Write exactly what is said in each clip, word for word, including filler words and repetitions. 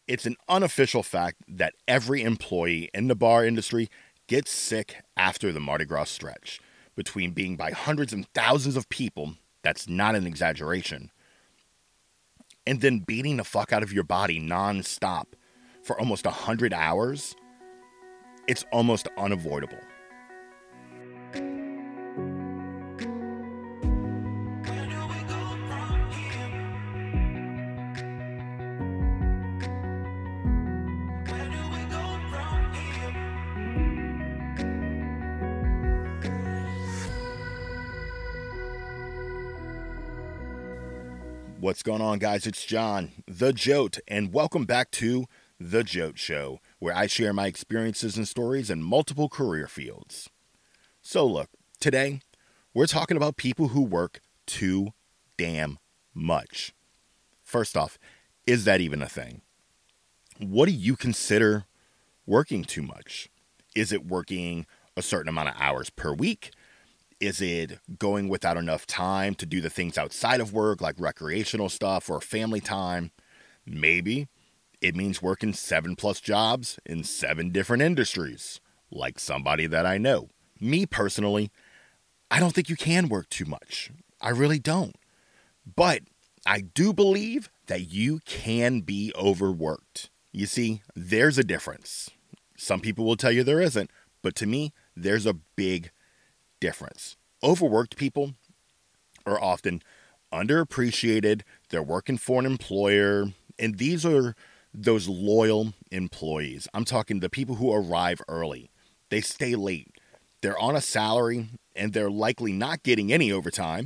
It's an unofficial fact that every employee in the bar industry gets sick after the Mardi Gras stretch. Between being by hundreds and thousands of people, that's not an exaggeration, and then beating the fuck out of your body non-stop for almost one hundred hours, it's almost unavoidable. What's going on, guys? It's John, the Jote, and welcome back to The Jote Show, where I share my experiences and stories in multiple career fields. So look, today, we're talking about people who work too damn much. First off, is that even a thing? What do you consider working too much? Is it working a certain amount of hours per week? Is it going without enough time to do the things outside of work, like recreational stuff or family time? Maybe it means working seven plus jobs in seven different industries, like somebody that I know. Me personally, I don't think you can work too much. I really don't. But I do believe that you can be overworked. You see, there's a difference. Some people will tell you there isn't, but to me, there's a big difference. Overworked people are often underappreciated. They're working for an employer, and these are those loyal employees. I'm talking the people who arrive early. They stay late. They're on a salary, and they're likely not getting any overtime,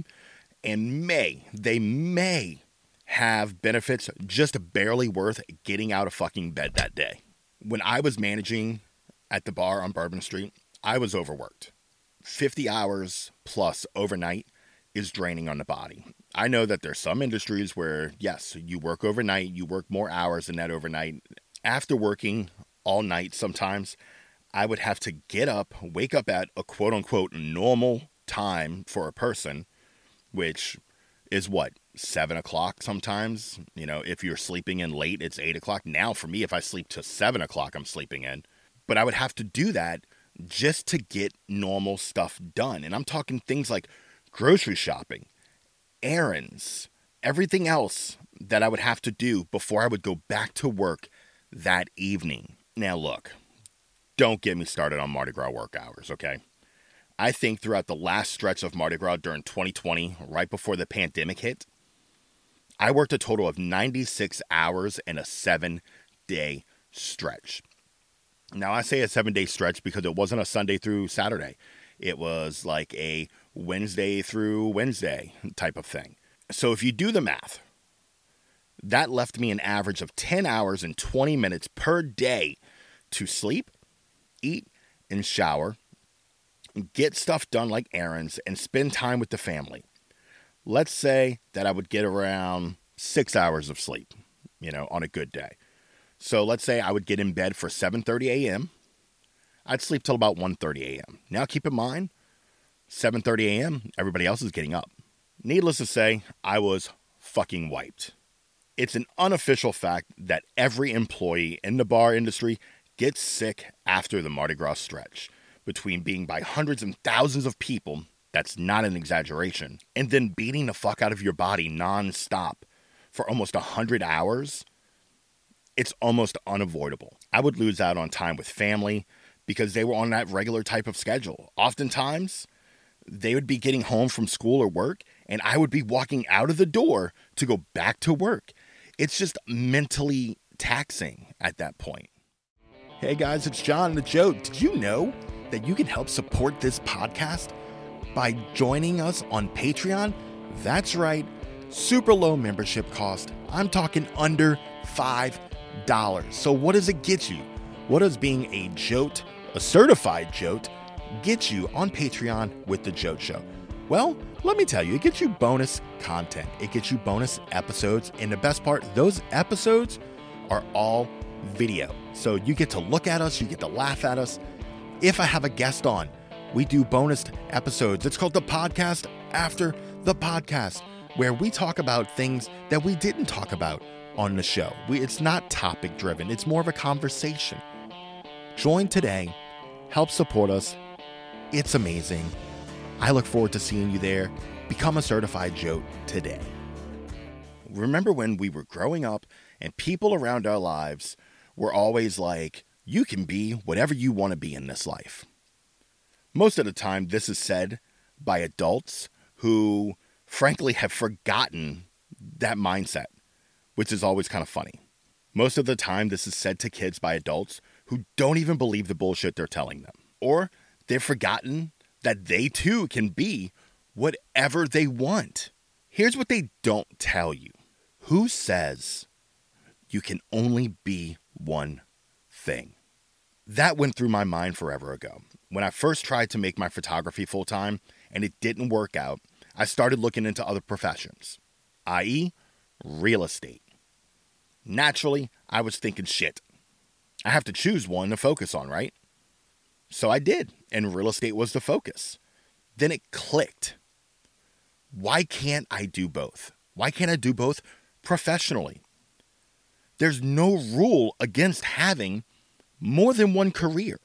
and may, they may have benefits just barely worth getting out of fucking bed that day. When I was managing at the bar on Bourbon Street, I was overworked. fifty hours plus overnight is draining on the body. I know that there's some industries where, yes, you work overnight, you work more hours than that overnight. After working all night sometimes, I would have to get up, wake up at a quote-unquote normal time for a person, which is what, seven o'clock sometimes? You know, if you're sleeping in late, it's eight o'clock. Now for me, if I sleep till seven o'clock, I'm sleeping in. But I would have to do that just to get normal stuff done. And I'm talking things like grocery shopping, errands, everything else that I would have to do before I would go back to work that evening. Now look, don't get me started on Mardi Gras work hours, okay? I think throughout the last stretch of Mardi Gras during twenty twenty, right before the pandemic hit, I worked a total of ninety-six hours in a seven-day stretch. Now, I say a seven-day stretch because it wasn't a Sunday through Saturday. It was like a Wednesday through Wednesday type of thing. So if you do the math, that left me an average of ten hours and twenty minutes per day to sleep, eat, and shower, get stuff done like errands, and spend time with the family. Let's say that I would get around six hours of sleep, you know, on a good day. So let's say I would get in bed for seven thirty a.m. I'd sleep till about one thirty a.m. Now keep in mind, seven thirty a.m., everybody else is getting up. Needless to say, I was fucking wiped. It's an unofficial fact that every employee in the bar industry gets sick after the Mardi Gras stretch. Between being by hundreds and thousands of people, that's not an exaggeration, and then beating the fuck out of your body non-stop for almost one hundred hours, it's almost unavoidable. I would lose out on time with family because they were on that regular type of schedule. Oftentimes, they would be getting home from school or work, and I would be walking out of the door to go back to work. It's just mentally taxing at that point. Hey guys, it's John the Jote. Did you know that you can help support this podcast by joining us on Patreon? That's right, super low membership cost. I'm talking under five dollars. So what does it get you? What does being a Jote, a certified Jote, get you on Patreon with The Jote Show? Well, let me tell you, it gets you bonus content. It gets you bonus episodes. And the best part, those episodes are all video. So you get to look at us, you get to laugh at us. If I have a guest on, we do bonus episodes. It's called the podcast after the podcast, where we talk about things that we didn't talk about on the show. We, it's not topic driven. It's more of a conversation. Join today. Help support us. It's amazing. I look forward to seeing you there. Become a certified Jote today. Remember when we were growing up and people around our lives were always like, you can be whatever you want to be in this life. Most of the time, this is said by adults who, frankly, have forgotten that mindset, which is always kind of funny. Most of the time, this is said to kids by adults who don't even believe the bullshit they're telling them. Or they've forgotten that they too can be whatever they want. Here's what they don't tell you. Who says you can only be one thing? That went through my mind forever ago. When I first tried to make my photography full-time and it didn't work out, I started looking into other professions, that is real estate. Naturally, I was thinking, shit, I have to choose one to focus on, right? So I did, and real estate was the focus. Then it clicked. Why can't I do both? Why can't I do both professionally? There's no rule against having more than one career.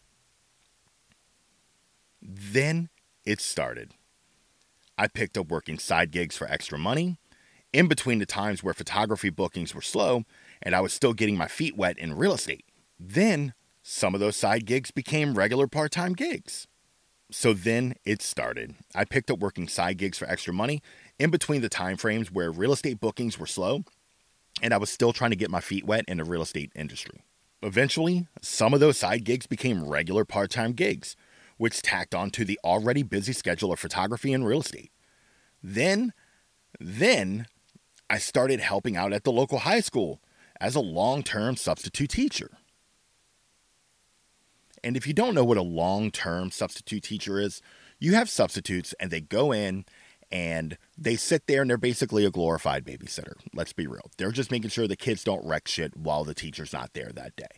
Then it started. I picked up working side gigs for extra money, in between the times where photography bookings were slow and I was still getting my feet wet in real estate. Then some of those side gigs became regular part-time gigs. So then it started. I picked up working side gigs for extra money in between the time frames where real estate bookings were slow and I was still trying to get my feet wet in the real estate industry. Eventually, some of those side gigs became regular part-time gigs, which tacked on to the already busy schedule of photography and real estate. Then, then I started helping out at the local high school as a long-term substitute teacher. And if you don't know what a long-term substitute teacher is, you have substitutes and they go in and they sit there and they're basically a glorified babysitter. Let's be real. They're just making sure the kids don't wreck shit while the teacher's not there that day.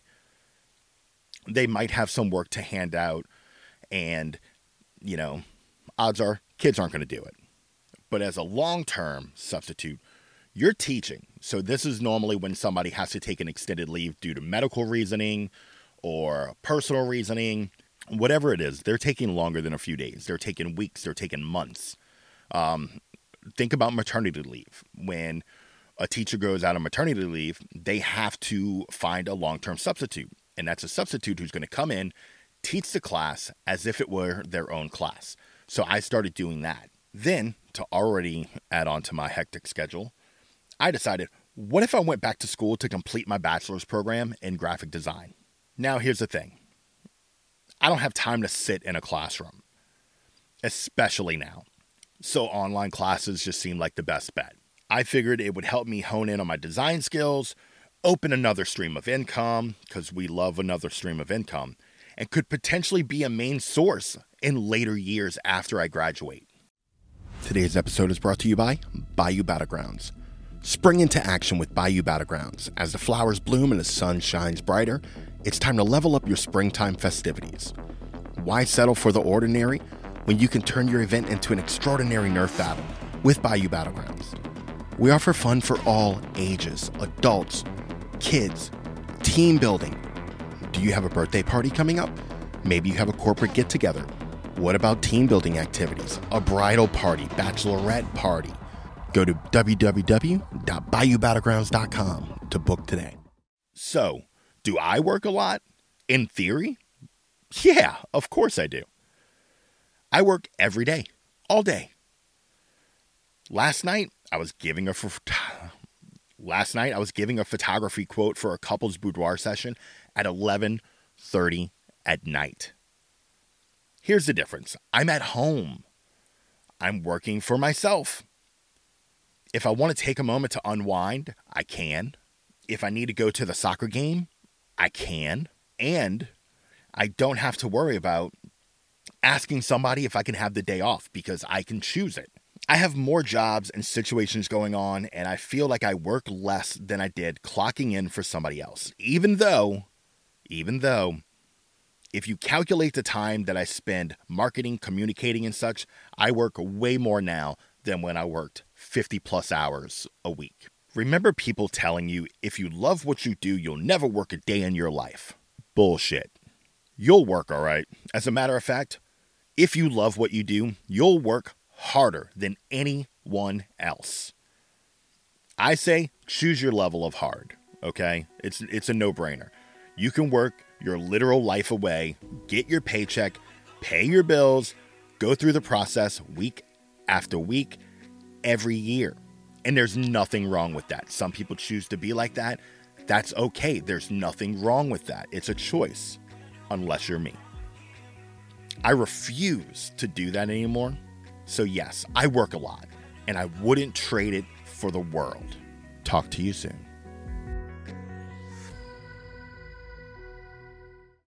They might have some work to hand out and, you know, odds are kids aren't going to do it. But as a long-term substitute, you're teaching. So this is normally when somebody has to take an extended leave due to medical reasoning or personal reasoning, whatever it is. They're taking longer than a few days. They're taking weeks. They're taking months. Um, think about maternity leave. When a teacher goes out on maternity leave, they have to find a long-term substitute. And that's a substitute who's going to come in, teach the class as if it were their own class. So I started doing that. Then, to already add on to my hectic schedule, I decided, what if I went back to school to complete my bachelor's program in graphic design? Now, here's the thing. I don't have time to sit in a classroom, especially now. So online classes just seemed like the best bet. I figured it would help me hone in on my design skills, open another stream of income, because we love another stream of income, and could potentially be a main source in later years after I graduate. Today's episode is brought to you by Bayou Battlegrounds. Spring into action with Bayou Battlegrounds. As the flowers bloom and the sun shines brighter, it's time to level up your springtime festivities. Why settle for the ordinary when you can turn your event into an extraordinary Nerf battle with Bayou Battlegrounds? We offer fun for all ages, adults, kids, team building. Do you have a birthday party coming up? Maybe you have a corporate get-together. What about team building activities? A bridal party, bachelorette party? Go to w w w dot bayou battlegrounds dot com to book today. So, do I work a lot? In theory? Yeah, of course I do. I work every day, all day. Last night, I was giving a ph- last night I was giving a photography quote for a couple's boudoir session at eleven thirty at night. Here's the difference. I'm at home. I'm working for myself. If I want to take a moment to unwind, I can. If I need to go to the soccer game, I can. And I don't have to worry about asking somebody if I can have the day off because I can choose it. I have more jobs and situations going on, and I feel like I work less than I did clocking in for somebody else. Even though, even though, if you calculate the time that I spend marketing, communicating, and such, I work way more now than when I worked fifty plus hours a week. Remember people telling you if you love what you do, you'll never work a day in your life. Bullshit. You'll work all right. As a matter of fact, if you love what you do, you'll work harder than anyone else. I say choose your level of hard, okay? It's it's a no-brainer. You can work your literal life away, get your paycheck, pay your bills, go through the process week after week, every year. And there's nothing wrong with that. Some people choose to be like that. That's okay. There's nothing wrong with that. It's a choice, unless you're me. I refuse to do that anymore. So yes, I work a lot, and I wouldn't trade it for the world. Talk to you soon.